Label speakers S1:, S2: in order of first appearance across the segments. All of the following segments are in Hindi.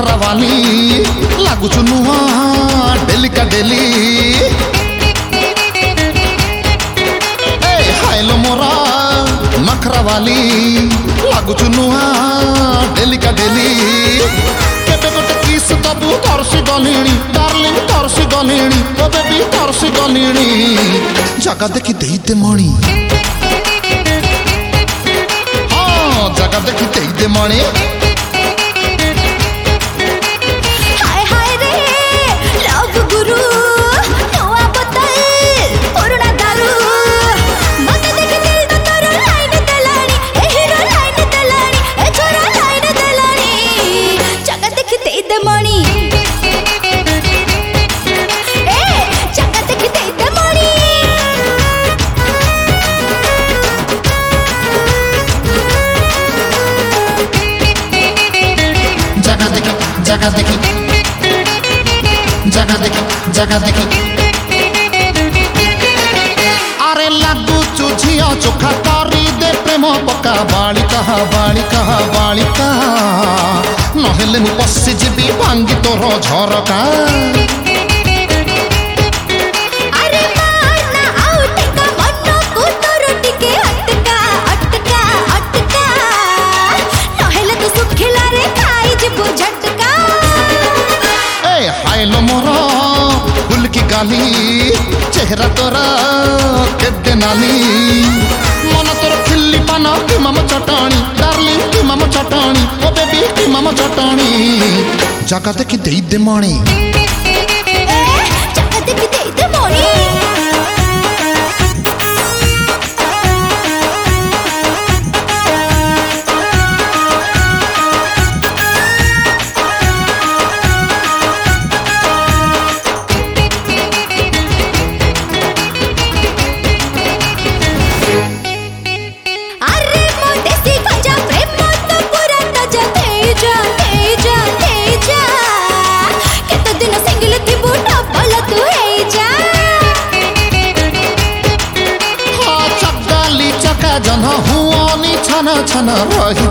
S1: नखरा वाली लागुचु नुआ डेली का डेली हायलो मोरा नखरा वाली लागुचु नुआ डेली का डेली केबे गोटे किस दबु तरसी गलिणी डार्लिंग तरसी गलिणी ओ बेबी तरसी गलिणी जगह देखी देते मणि हाँ जगह देखी देते मणि जगह देखी जगह देखी जगह देखी अरे लागू चुझिया चोखा करी दे प्रेम पका बालिका बालिका नहेले मु पशि जीवी भांगी तोर झरका हायलो मोरा फुल की गाली चेहरा तोरा केदे नाली मन तोर खिल्ली पाना की मामा चटाणी डार्लिंग की मामा चटाणी ओ बेबी की मामा चटाणी जगह देखी दे दे मणि
S2: जगह देखी दे दे मणि
S1: जन हुआनी छन छन रही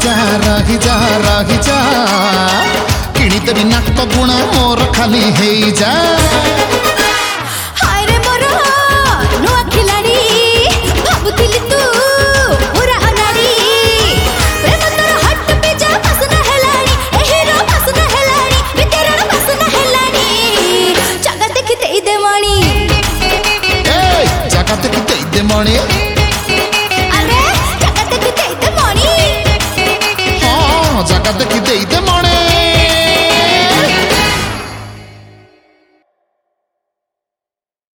S1: जा किणी देवी नाक गुणा मोर खाली है जा